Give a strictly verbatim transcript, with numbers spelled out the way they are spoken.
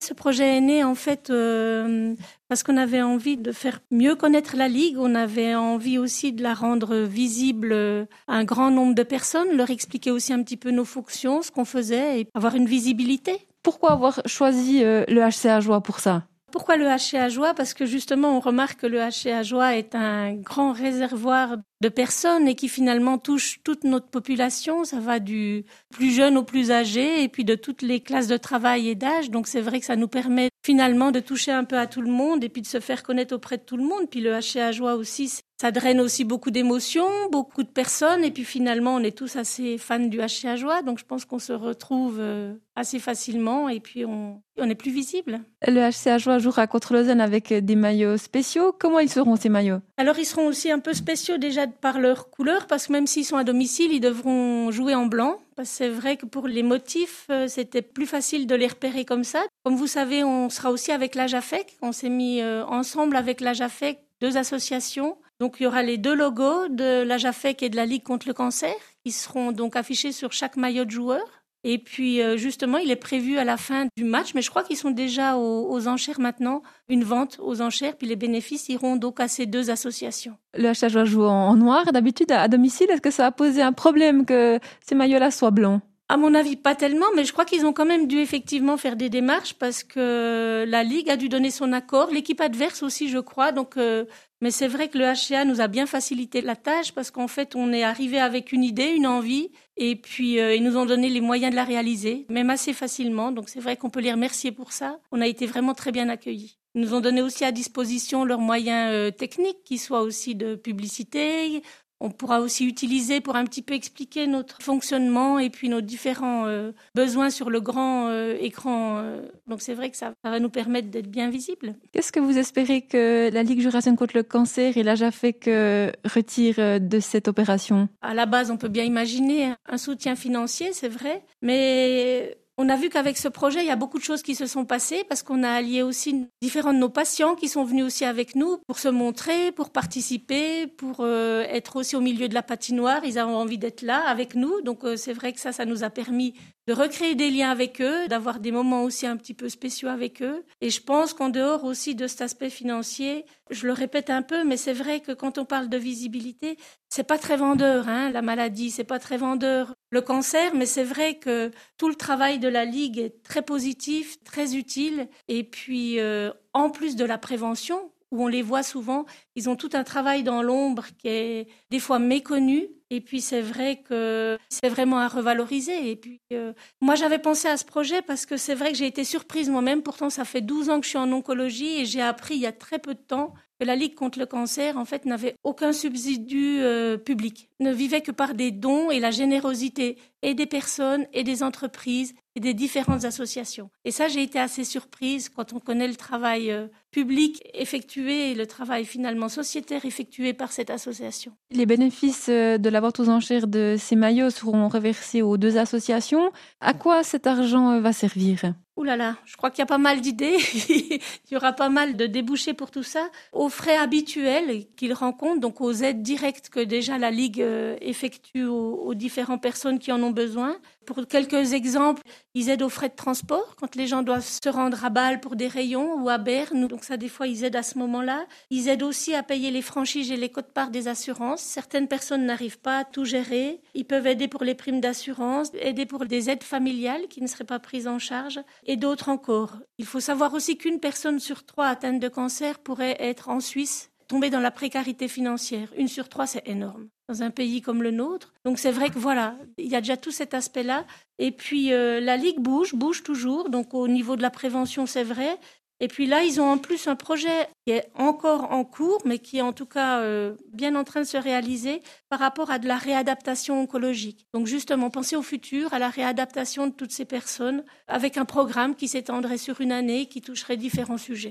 Ce projet est né en fait euh, parce qu'on avait envie de faire mieux connaître la Ligue. On avait envie aussi de la rendre visible à un grand nombre de personnes, leur expliquer aussi un petit peu nos fonctions, ce qu'on faisait et avoir une visibilité. Pourquoi avoir choisi euh, le H C Ajoie pour ça ? Pourquoi le H C Ajoie ? Parce que justement, on remarque que le H C Ajoie est un grand réservoir de personnes et qui finalement touche toute notre population. Ça va du plus jeune au plus âgé et puis de toutes les classes de travail et d'âge. Donc c'est vrai que ça nous permet finalement de toucher un peu à tout le monde et puis de se faire connaître auprès de tout le monde. Puis le H C Ajoie aussi, ça draine aussi beaucoup d'émotions, beaucoup de personnes. Et puis finalement, on est tous assez fans du H C Ajoie. Donc je pense qu'on se retrouve assez facilement et puis on, on est plus visible. Le H C Ajoie jouera contre Lausanne avec des maillots spéciaux. Comment ils seront ces maillots ? Alors ils seront aussi un peu spéciaux déjà par leur couleur, parce que même s'ils sont à domicile, ils devront jouer en blanc. Parce que c'est vrai que pour les motifs, c'était plus facile de les repérer comme ça. Comme vous savez, on sera aussi avec l'AJAFEC. On s'est mis ensemble avec l'AJAFEC, deux associations. Donc il y aura les deux logos de l'AJAFEC et de la Ligue contre le cancer, qui seront donc affichés sur chaque maillot de joueur. Et puis justement, il est prévu à la fin du match, mais je crois qu'ils sont déjà aux, aux enchères maintenant, une vente aux enchères, puis les bénéfices iront donc à ces deux associations. Le H C Ajoie joue en noir d'habitude à domicile. Est-ce que ça a posé un problème que ces maillots-là soient blancs ? À mon avis, pas tellement, mais je crois qu'ils ont quand même dû effectivement faire des démarches parce que la Ligue a dû donner son accord, l'équipe adverse aussi, je crois. Donc, euh, mais c'est vrai que le H C A nous a bien facilité la tâche parce qu'en fait, on est arrivé avec une idée, une envie, et puis euh, ils nous ont donné les moyens de la réaliser, même assez facilement. Donc, c'est vrai qu'on peut les remercier pour ça. On a été vraiment très bien accueillis. Ils nous ont donné aussi à disposition leurs moyens euh, techniques, qui soient aussi de publicité. On pourra aussi utiliser pour un petit peu expliquer notre fonctionnement et puis nos différents euh, besoins sur le grand euh, écran. Euh. Donc c'est vrai que ça, ça va nous permettre d'être bien visibles. Qu'est-ce que vous espérez que la Ligue jurassienne contre le cancer et l'AJAFEC euh, retirent de cette opération ? À la base, on peut bien imaginer un soutien financier, c'est vrai, mais on a vu qu'avec ce projet, il y a beaucoup de choses qui se sont passées parce qu'on a allié aussi différents de nos patients qui sont venus aussi avec nous pour se montrer, pour participer, pour euh, être aussi au milieu de la patinoire. Ils avaient envie d'être là avec nous. Donc euh, c'est vrai que ça, ça nous a permis de recréer des liens avec eux, d'avoir des moments aussi un petit peu spéciaux avec eux. Et je pense qu'en dehors aussi de cet aspect financier, je le répète un peu, mais c'est vrai que quand on parle de visibilité, c'est pas très vendeur, hein, la maladie, c'est pas très vendeur le cancer, mais c'est vrai que tout le travail de la Ligue est très positif, très utile. Et puis, euh, en plus de la prévention, où on les voit souvent, ils ont tout un travail dans l'ombre qui est des fois méconnu. Et puis, c'est vrai que c'est vraiment à revaloriser. Et puis, euh, moi, j'avais pensé à ce projet parce que c'est vrai que j'ai été surprise moi-même. Pourtant, ça fait douze ans que je suis en oncologie et j'ai appris il y a très peu de temps que la Ligue contre le cancer, en fait, n'avait aucun subsidu euh, public, ne vivait que par des dons et la générosité et des personnes et des entreprises et des différentes associations. Et ça, j'ai été assez surprise quand on connaît le travail euh, public effectué et le travail finalement sociétaire effectué par cette association. Les bénéfices de la vente aux enchères de ces maillots seront reversés aux deux associations. À quoi cet argent va servir ? Ouh là là, je crois qu'il y a pas mal d'idées. Il y aura pas mal de débouchés pour tout ça. Aux frais habituels qu'ils rencontrent, donc aux aides directes que déjà la Ligue effectue aux, aux différentes personnes qui en ont besoin. Pour quelques exemples, ils aident aux frais de transport quand les gens doivent se rendre à Bâle pour des rayons ou à Berne. Donc ça, des fois, ils aident à ce moment-là. Ils aident aussi à payer les franchises et les quotes-parts des assurances. Certaines personnes n'arrivent pas à tout gérer. Ils peuvent aider pour les primes d'assurance, aider pour des aides familiales qui ne seraient pas prises en charge et d'autres encore. Il faut savoir aussi qu'une personne sur trois atteinte de cancer pourrait être en Suisse tomber dans la précarité financière. Une sur trois, c'est énorme dans un pays comme le nôtre. Donc c'est vrai que voilà, il y a déjà tout cet aspect-là. Et puis euh, la Ligue bouge, bouge toujours. Donc au niveau de la prévention, c'est vrai. Et puis là, ils ont en plus un projet qui est encore en cours, mais qui est en tout cas euh, bien en train de se réaliser par rapport à de la réadaptation oncologique. Donc justement, penser au futur, à la réadaptation de toutes ces personnes, avec un programme qui s'étendrait sur une année, qui toucherait différents sujets.